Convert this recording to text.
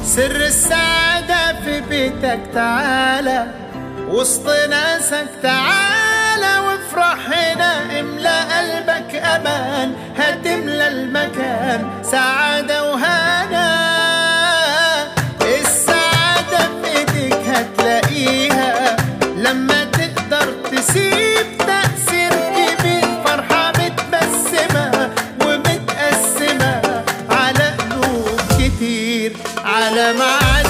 سر السعادة في بيتك، تعالى وسط ناسك، تعالى وافرح هنا، املى قلبك امان، هتملى المكان سعادة وهنا. السعادة في ايديك هتلاقيها لما تقدر تسيب تأثير كبير، فرحة متبسمة ومتقسمة على قلوب كتير، على معاني